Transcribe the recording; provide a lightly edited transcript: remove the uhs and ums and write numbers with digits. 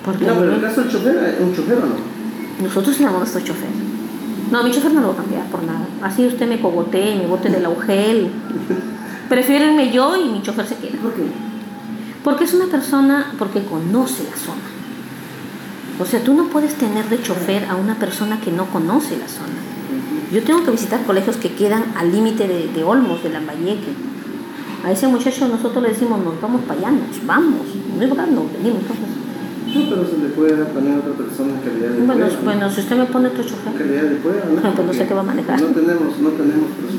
Porque no, pero en el caso del chofer, ¿un chofer o no? Nosotros tenemos nuestro chofer. No, mi chofer no lo voy a cambiar por nada. Así usted me cogotee y me bote del agujel. Prefiero irme yo y mi chofer se queda. ¿Por qué? Porque es una persona, porque conoce la zona. O sea, tú no puedes tener de chofer a una persona que no conoce la zona. Yo tengo que visitar colegios que quedan al límite de Olmos, de Lambayeque. A ese muchacho nosotros le decimos, nos vamos para allá, nos vamos. No es verdad, nos venimos. Entonces, No, pero se le puede dar también a otra persona en calidad de bueno, prueba. Bueno, si usted me pone otro chofer, Calidad de prueba, ¿no? pues no sé qué va a manejar. No tenemos